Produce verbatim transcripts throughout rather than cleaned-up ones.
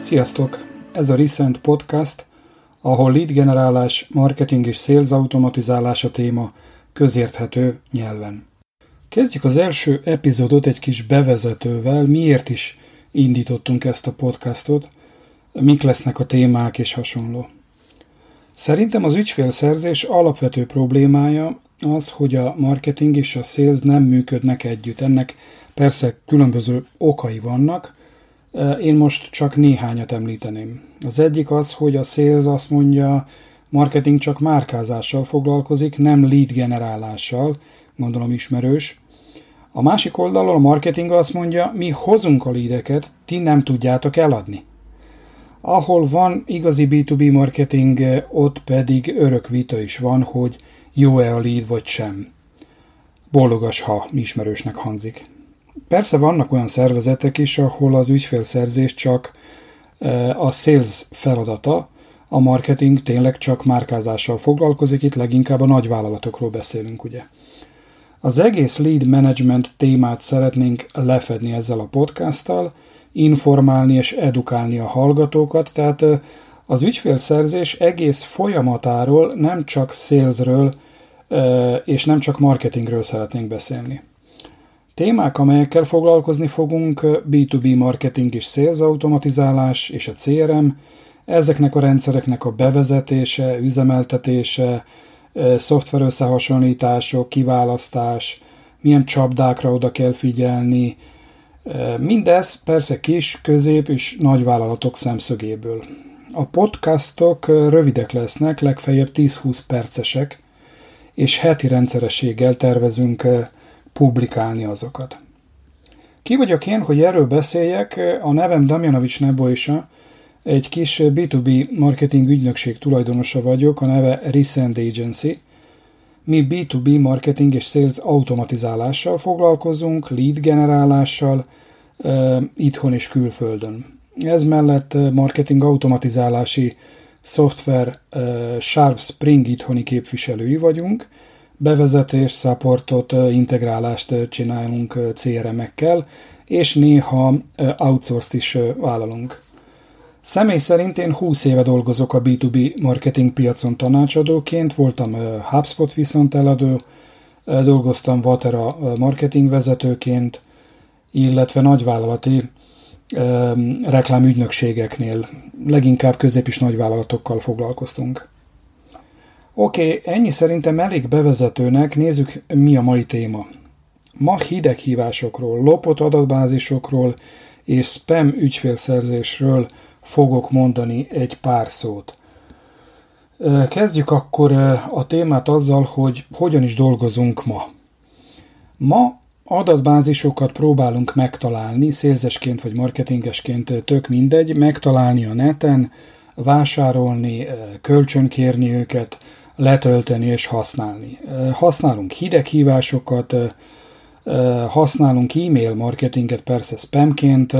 Sziasztok! Ez a Recent Podcast, ahol lead generálás, marketing és sales automatizálás a téma közérthető nyelven. Kezdjük az első epizódot egy kis bevezetővel, miért is indítottunk ezt a podcastot, mik lesznek a témák és hasonló. Szerintem az ügyfélszerzés alapvető problémája az, hogy a marketing és a sales nem működnek együtt. Ennek persze különböző okai vannak, én most csak néhányat említeném. Az egyik az, hogy a sales azt mondja, marketing csak márkázással foglalkozik, nem lead generálással, gondolom ismerős. A másik oldalon a marketing azt mondja, mi hozunk a leadeket, ti nem tudjátok eladni. Ahol van igazi bé kettő bé marketing, ott pedig örök vita is van, hogy jó-e a lead vagy sem. Bólogas, ha ismerősnek hangzik. Persze vannak olyan szervezetek is, ahol az ügyfélszerzés csak a sales feladata, a marketing tényleg csak márkázással foglalkozik, itt leginkább a nagyvállalatokról beszélünk, ugye. Az egész lead management témát szeretnénk lefedni ezzel a podcasttal, informálni és edukálni a hallgatókat, tehát az ügyfélszerzés egész folyamatáról, nem csak salesről és nem csak marketingről szeretnénk beszélni. Témák, amelyekkel foglalkozni fogunk, bé kettő bé marketing és sales automatizálás és a cé er em, ezeknek a rendszereknek a bevezetése, üzemeltetése, szoftver összehasonlítások, kiválasztás, milyen csapdákra oda kell figyelni, mindez persze kis, közép és nagyvállalatok szemszögéből. A podcastok rövidek lesznek, legfeljebb tíz-húsz percesek, és heti rendszerességgel tervezünk publikálni azokat. Ki vagyok én, hogy erről beszéljek? A nevem Damjanovics Nebojsa, egy kis bé kettő bé marketing ügynökség tulajdonosa vagyok, a neve Recent Agency. Mi bé kettő bé marketing és sales automatizálással foglalkozunk, lead generálással, uh, itthon és külföldön. Ez mellett marketing automatizálási szoftver uh, Sharp Spring itthoni képviselői vagyunk, bevezetés, supportot, integrálást csinálunk cé er em-ekkel, és néha outsourced is vállalunk. Személy szerint én húsz éve dolgozok a bé kettő bé marketing piacon tanácsadóként, voltam HubSpot viszonteladó, dolgoztam Vatera marketing vezetőként, illetve nagyvállalati reklámügynökségeknél, leginkább közép- és nagyvállalatokkal foglalkoztunk. Oké, okay, ennyi szerintem elég bevezetőnek, nézzük, mi a mai téma. Ma hideghívásokról, lopott adatbázisokról és spam ügyfélszerzésről fogok mondani egy pár szót. Kezdjük akkor a témát azzal, hogy hogyan is dolgozunk ma. Ma adatbázisokat próbálunk megtalálni, szélzesként vagy marketingesként, tök mindegy, megtalálni a neten, vásárolni, kölcsönkérni őket, letölteni és használni. Használunk hideghívásokat, használunk e-mail marketinget persze spamként,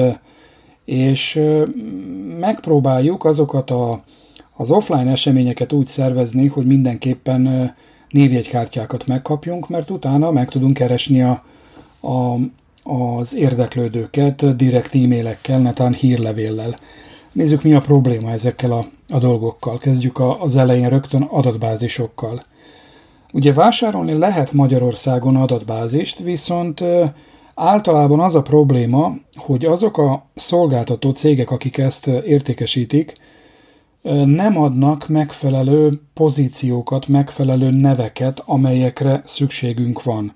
és megpróbáljuk azokat a, az offline eseményeket úgy szervezni, hogy mindenképpen névjegykártyákat megkapjunk, mert utána meg tudunk keresni a, a, az érdeklődőket direkt e-mailekkel, netán hírlevéllel. Nézzük, mi a probléma ezekkel a, a dolgokkal. Kezdjük a, az elején rögtön adatbázisokkal. Ugye vásárolni lehet Magyarországon adatbázist, viszont általában az a probléma, hogy azok a szolgáltató cégek, akik ezt értékesítik, nem adnak megfelelő pozíciókat, megfelelő neveket, amelyekre szükségünk van.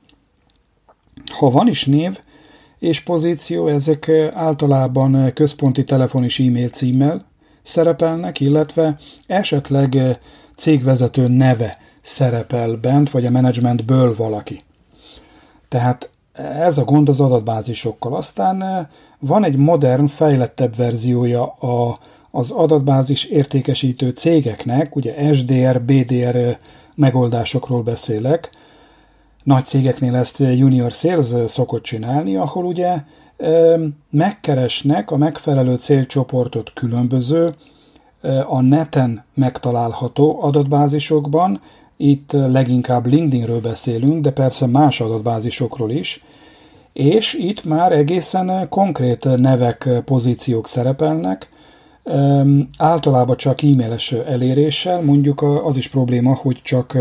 Ha van is név és pozíció, ezek általában központi telefon és e-mail címmel szerepelnek, illetve esetleg cégvezető neve szerepel bent, vagy a menedzsmentből valaki. Tehát ez a gond az adatbázisokkal. Aztán van egy modern, fejlettebb verziója a, az adatbázis értékesítő cégeknek, ugye es dé er, bé dé er megoldásokról beszélek. Nagy cégeknél ezt junior sales szokott csinálni, ahol ugye megkeresnek a megfelelő célcsoportot különböző, a neten megtalálható adatbázisokban, itt leginkább LinkedInről beszélünk, de persze más adatbázisokról is, és itt már egészen konkrét nevek, pozíciók szerepelnek, Általában csak e-mailes eléréssel, mondjuk az is probléma, hogy csak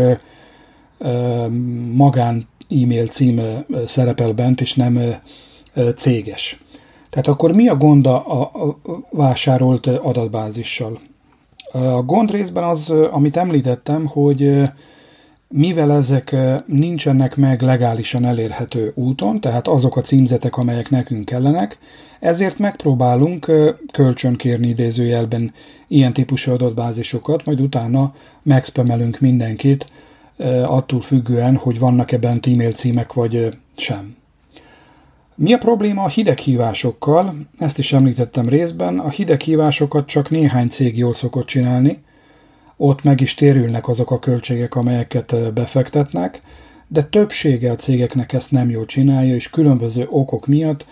magán e-mail cím szerepel bent, és nem céges. Tehát akkor mi a gond a vásárolt adatbázissal? A gond részben az, amit említettem, hogy mivel ezek nincsenek meg legálisan elérhető úton, tehát azok a címzetek, amelyek nekünk kellenek, ezért megpróbálunk kölcsönkérni idézőjelben ilyen típusú adatbázisokat, majd utána megspamelünk mindenkit, attól függően, hogy vannak-e bent e-mail címek vagy sem. Mi a probléma a hideghívásokkal? Ezt is említettem részben. A hideghívásokat csak néhány cég jól szokott csinálni. Ott meg is térülnek azok a költségek, amelyeket befektetnek, de többsége a cégeknek ezt nem jól csinálja, és különböző okok miatt.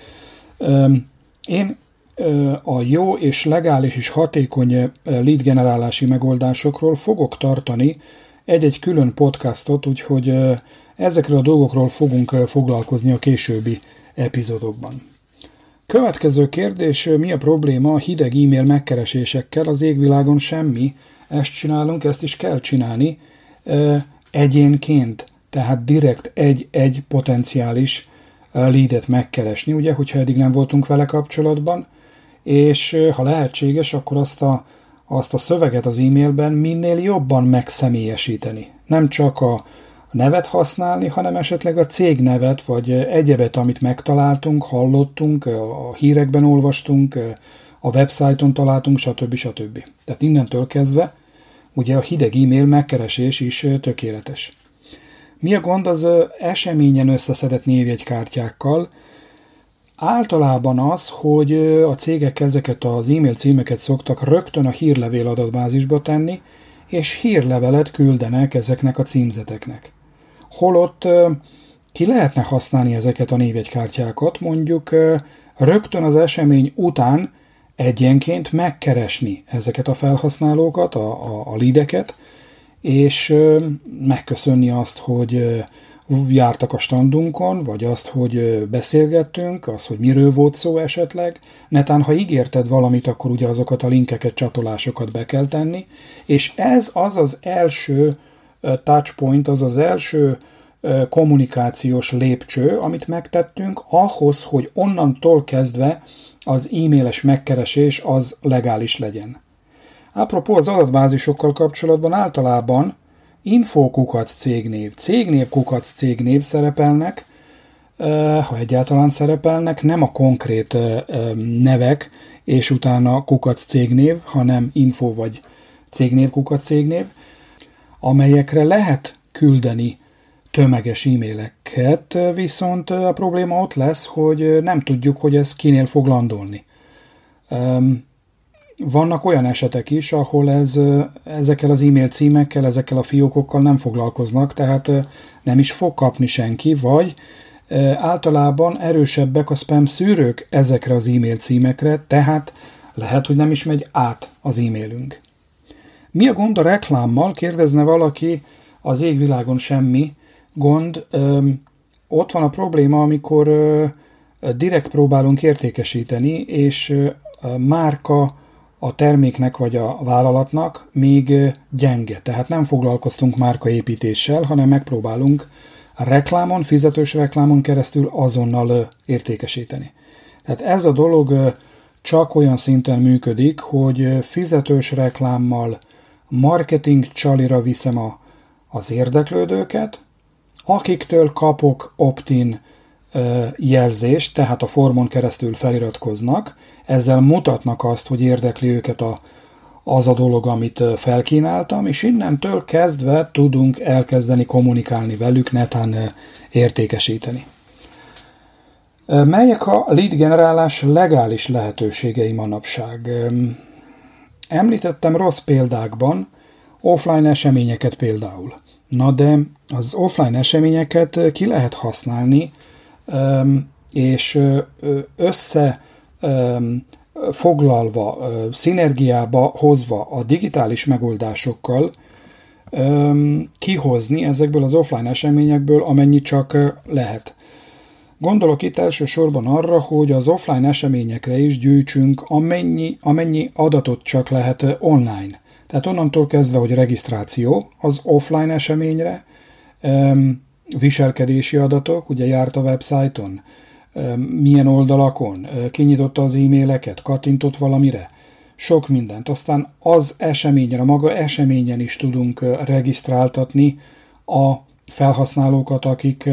Én a jó és legális és hatékony lead generálási megoldásokról fogok tartani egy-egy külön podcastot, úgyhogy ezekről a dolgokról fogunk foglalkozni a későbbi epizódokban. Következő kérdés, mi a probléma a hideg e-mail megkeresésekkel? Az égvilágon semmi, ezt csinálunk, ezt is kell csinálni egyénként, tehát direkt egy-egy potenciális leadet megkeresni, ugye, hogyha eddig nem voltunk vele kapcsolatban, és ha lehetséges, akkor azt a, azt a szöveget az e-mailben minél jobban megszemélyesíteni. Nem csak a nevet használni, hanem esetleg a cégnevet, vagy egyebet, amit megtaláltunk, hallottunk, a hírekben olvastunk, a websájton találtunk, stb. stb. Tehát innentől kezdve ugye a hideg e-mail megkeresés is tökéletes. Mi a gond az eseményen összeszedett névjegykártyákkal? Általában az, hogy a cégek ezeket az e-mail címeket szoktak rögtön a hírlevél adatbázisba tenni, és hírlevelet küldenek ezeknek a címzeteknek. Holott ki lehetne használni ezeket a névjegykártyákat, mondjuk rögtön az esemény után egyenként megkeresni ezeket a felhasználókat, a, a, a leadeket, és megköszönni azt, hogy jártak a standunkon, vagy azt, hogy beszélgettünk, az, hogy miről volt szó esetleg. Netán, ha ígérted valamit, akkor ugye azokat a linkeket, csatolásokat be kell tenni, és ez az az első touchpoint, az az első kommunikációs lépcső, amit megtettünk ahhoz, hogy onnantól kezdve az e-mailes megkeresés az legális legyen. Apropó az adatbázisokkal kapcsolatban általában info-kukac cégnév, cégnév-kukac cégnév szerepelnek, ha egyáltalán szerepelnek, nem a konkrét nevek, és utána kukac cégnév, hanem info vagy cégnév-kukac cégnév, amelyekre lehet küldeni tömeges e-maileket, viszont a probléma ott lesz, hogy nem tudjuk, hogy ez kinél fog landolni. Vannak olyan esetek is, ahol ez, ezekkel az e-mail címekkel, ezekkel a fiókokkal nem foglalkoznak, tehát nem is fog kapni senki, vagy általában erősebbek a spam szűrők ezekre az e-mail címekre, tehát lehet, hogy nem is megy át az e-mailünk. Mi a gond a reklámmal? Kérdezne valaki, az égvilágon semmi gond. Ott van a probléma, amikor direkt próbálunk értékesíteni, és márka a terméknek vagy a vállalatnak még gyenge. Tehát nem foglalkoztunk márkaépítéssel, hanem megpróbálunk a reklámon, fizetős reklámon keresztül azonnal értékesíteni. Tehát ez a dolog csak olyan szinten működik, hogy fizetős reklámmal marketing csalira viszem a, az érdeklődőket, akiktől kapok opt-in jelzést, tehát a formon keresztül feliratkoznak, ezzel mutatnak azt, hogy érdekli őket a, az a dolog, amit felkínáltam, és innentől kezdve tudunk elkezdeni kommunikálni velük, netán értékesíteni. Melyek a lead generálás legális lehetőségei manapság? Említettem rossz példákban offline eseményeket például. Na de az offline eseményeket ki lehet használni, és összefoglalva, szinergiába hozva a digitális megoldásokkal kihozni ezekből az offline eseményekből, amennyi csak lehet. Gondolok itt elsősorban arra, hogy az offline eseményekre is gyűjtsünk amennyi, amennyi adatot csak lehet online. Tehát onnantól kezdve, hogy regisztráció az offline eseményre, viselkedési adatok, ugye járt a websájton, milyen oldalakon, kinyitotta az e-maileket, kattintott valamire, sok mindent. Aztán az eseményre, maga eseményen is tudunk regisztráltatni a felhasználókat, akik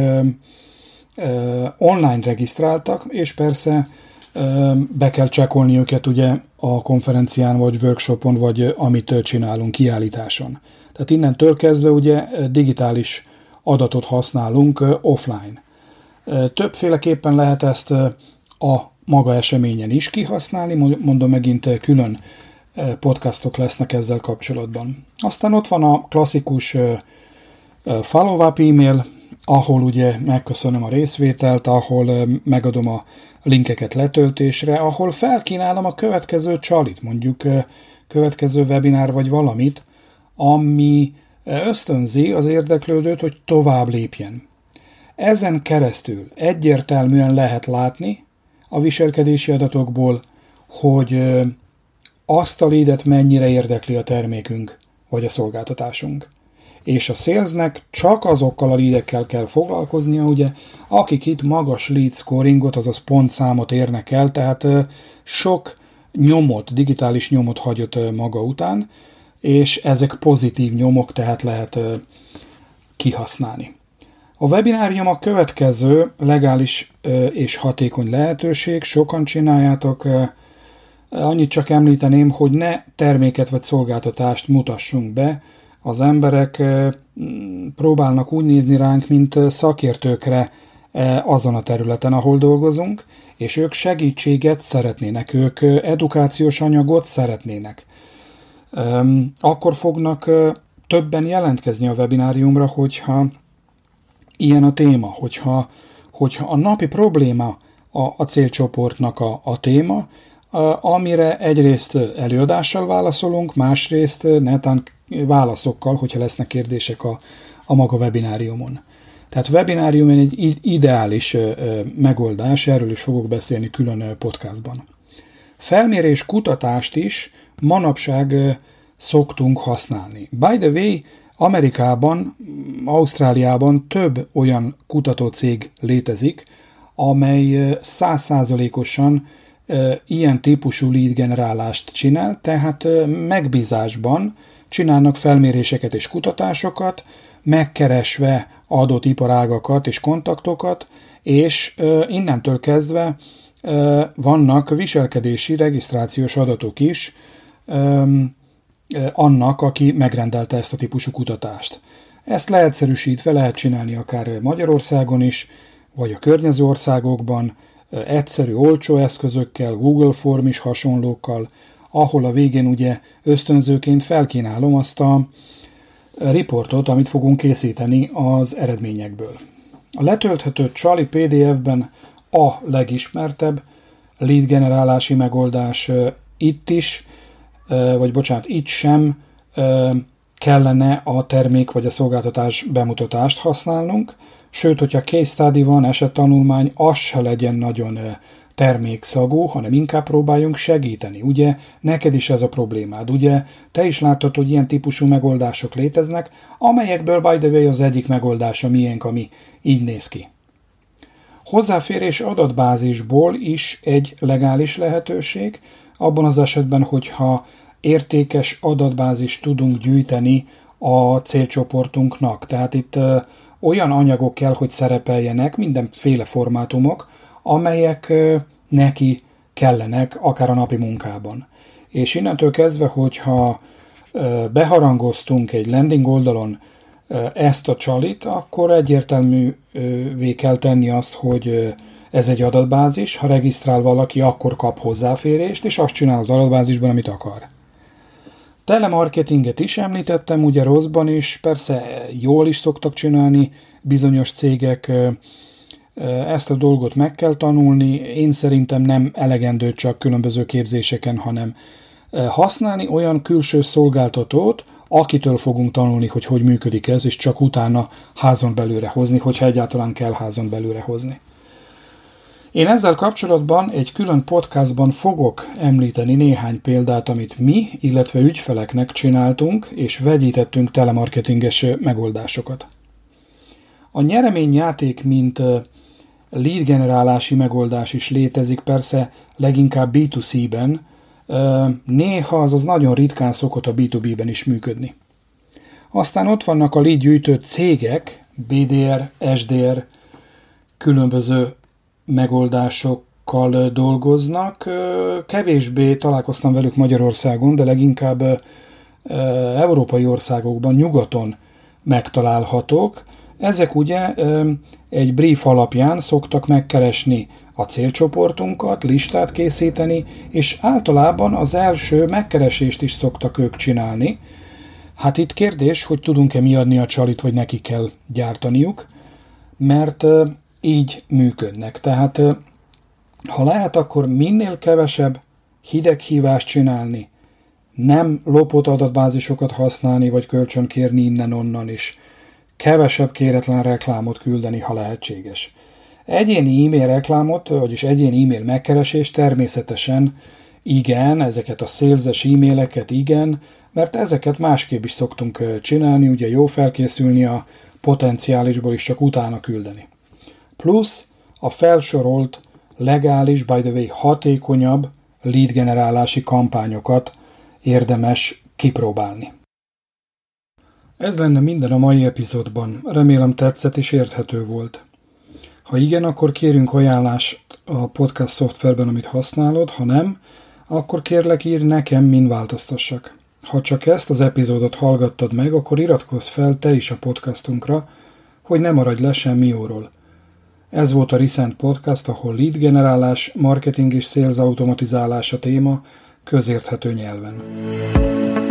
online regisztráltak, és persze be kell csekkolni őket ugye a konferencián, vagy workshopon, vagy amit csinálunk, kiállításon. Tehát innentől kezdve ugye digitális adatot használunk offline. Többféleképpen lehet ezt a maga eseményen is kihasználni, mondom megint külön podcastok lesznek ezzel kapcsolatban. Aztán ott van a klasszikus follow-up e-mail, ahol ugye megköszönöm a részvételt, ahol megadom a linkeket letöltésre, ahol felkínálom a következő csalit, mondjuk következő webinár vagy valamit, ami ösztönzi az érdeklődőt, hogy tovább lépjen. Ezen keresztül egyértelműen lehet látni a viselkedési adatokból, hogy azt a leadet mennyire érdekli a termékünk vagy a szolgáltatásunk. És a salesnek csak azokkal a leadekkel kell foglalkoznia, ugye, akik itt magas lead scoringot, azaz pontszámot érnek el, tehát sok nyomot, digitális nyomot hagyott maga után, és ezek pozitív nyomok, tehát lehet kihasználni. A webinárium a következő legális és hatékony lehetőség, sokan csináljátok. Annyit csak említeném, hogy ne terméket vagy szolgáltatást mutassunk be. Az emberek próbálnak úgy nézni ránk, mint szakértőkre azon a területen, ahol dolgozunk, és ők segítséget szeretnének, ők edukációs anyagot szeretnének. Akkor fognak többen jelentkezni a webináriumra, hogyha ilyen a téma, hogyha, hogyha a napi probléma a, a célcsoportnak a, a téma, a, amire egyrészt előadással válaszolunk, másrészt netán válaszokkal, hogyha lesznek kérdések a, a maga webináriumon. Tehát webinárium egy ideális megoldás, erről is fogok beszélni külön podcastban. Felmérés kutatást is manapság szoktunk használni. By the way, Amerikában, Ausztráliában több olyan kutatócég létezik, amely száz százalékosan ilyen típusú lead generálást csinál, tehát megbízásban csinálnak felméréseket és kutatásokat, megkeresve adott iparágakat és kontaktokat, és innentől kezdve vannak viselkedési, regisztrációs adatok is annak, aki megrendelte ezt a típusú kutatást. Ezt leegyszerűsítve lehet csinálni akár Magyarországon is, vagy a környező országokban, egyszerű, olcsó eszközökkel, Google Form is hasonlókkal, ahol a végén ugye ösztönzőként felkínálom azt a riportot, amit fogunk készíteni az eredményekből. A letölthető Csali pé dé ef-ben a legismertebb lead generálási megoldás itt is, vagy bocsánat, itt sem kellene a termék vagy a szolgáltatás bemutatást használnunk, sőt, hogyha case study van, esettanulmány, az se legyen nagyon termékszagú, hanem inkább próbáljunk segíteni. Ugye neked is ez a problémád, ugye te is látod, hogy ilyen típusú megoldások léteznek, amelyekből by the way az egyik megoldás a miénk, ami így néz ki. Hozzáférés adatbázisból is egy legális lehetőség, abban az esetben, hogyha értékes adatbázist tudunk gyűjteni a célcsoportunknak. Tehát itt ö, olyan anyagok kell, hogy szerepeljenek, mindenféle formátumok, amelyek ö, neki kellenek, akár a napi munkában. És innentől kezdve, hogyha ö, beharangoztunk egy landing oldalon ö, ezt a csalit, akkor egyértelművé kell tenni azt, hogy ö, ez egy adatbázis, ha regisztrál valaki, akkor kap hozzáférést, és azt csinál az adatbázisban, amit akar. Telemarketinget is említettem, ugye rosszban is, persze jól is szoktak csinálni bizonyos cégek, ezt a dolgot meg kell tanulni, én szerintem nem elegendő csak különböző képzéseken, hanem használni olyan külső szolgáltatót, akitől fogunk tanulni, hogy hogy működik ez, és csak utána házon belőle hozni, hogyha egyáltalán kell házon belőle hozni. Én ezzel kapcsolatban egy külön podcastban fogok említeni néhány példát, amit mi, illetve ügyfeleknek csináltunk, és vegyítettünk telemarketinges megoldásokat. A nyereményjáték, mint lead generálási megoldás is létezik, persze leginkább bé kettő cé-ben, néha, azaz nagyon ritkán szokott a bé kettő bé-ben is működni. Aztán ott vannak a lead gyűjtő cégek, bé dé er, es dé er, különböző megoldásokkal dolgoznak. Kevésbé találkoztam velük Magyarországon, de leginkább európai országokban, nyugaton megtalálhatók. Ezek ugye egy brief alapján szoktak megkeresni a célcsoportunkat, listát készíteni, és általában az első megkeresést is szoktak ők csinálni. Hát itt kérdés, hogy tudunk-e mi adni a csalit, vagy neki kell gyártaniuk, mert így működnek. Tehát ha lehet, akkor minél kevesebb hideghívást csinálni, nem lopott adatbázisokat használni, vagy kölcsönkérni innen-onnan is, kevesebb kéretlen reklámot küldeni, ha lehetséges. Egyéni e-mail reklámot, vagyis egyéni e-mail megkeresést természetesen igen, ezeket a szélzes e-maileket igen, mert ezeket másképp is szoktunk csinálni, ugye jó felkészülni a potenciálisból is csak utána küldeni. Plusz a felsorolt, legális, by the way, hatékonyabb lead generálási kampányokat érdemes kipróbálni. Ez lenne minden a mai epizódban. Remélem tetszett és érthető volt. Ha igen, akkor kérünk ajánlást a podcast szoftverben, amit használod, ha nem, akkor kérlek írj nekem, min változtassak. Ha csak ezt az epizódot hallgattad meg, akkor iratkozz fel te is a podcastunkra, hogy ne maradj le semmi jóról. Ez volt a Recent Podcast, ahol lead generálás, marketing és sales automatizálás a téma közérthető nyelven.